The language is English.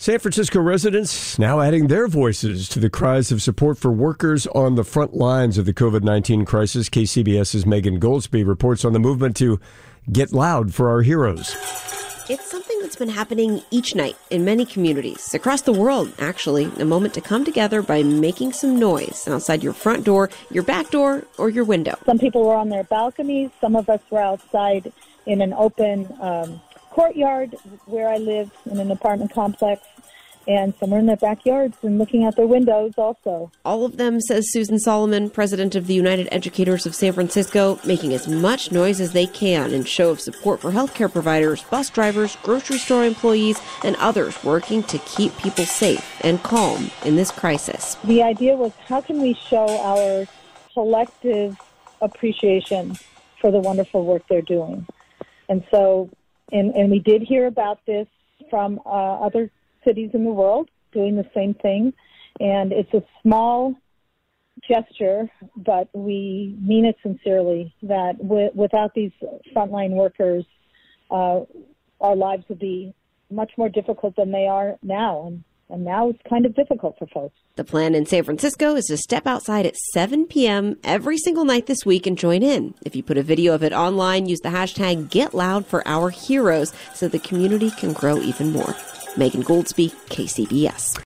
San Francisco residents now adding their voices to the cries of support for workers on the front lines of the COVID-19 crisis. KCBS's Megan Goldsby reports on the movement to get loud for our heroes. It's something that's been happening each night in many communities across the world, actually. A moment to come together by making some noise outside your front door, your back door, or your window. Some people were on their balconies. Some of us were outside in an open courtyard where I live in an apartment complex. And some were in their backyards and looking out their windows also. All of them, says Susan Solomon, president of the United Educators of San Francisco, making as much noise as they can in show of support for healthcare providers, bus drivers, grocery store employees, and others working to keep people safe and calm in this crisis. The idea was, how can we show our collective appreciation for the wonderful work they're doing? And so, and we did hear about this from other cities in the world doing the same thing, and it's a small gesture, but we mean it sincerely, that without these frontline workers, our lives would be much more difficult than they are now, and now it's kind of difficult for folks. The plan in San Francisco is to step outside at 7 p.m. every single night this week and join in. If you put a video of it online, use the hashtag #GetLoudForOurHeroes so the community can grow even more. Megan Goldsby, KCBS.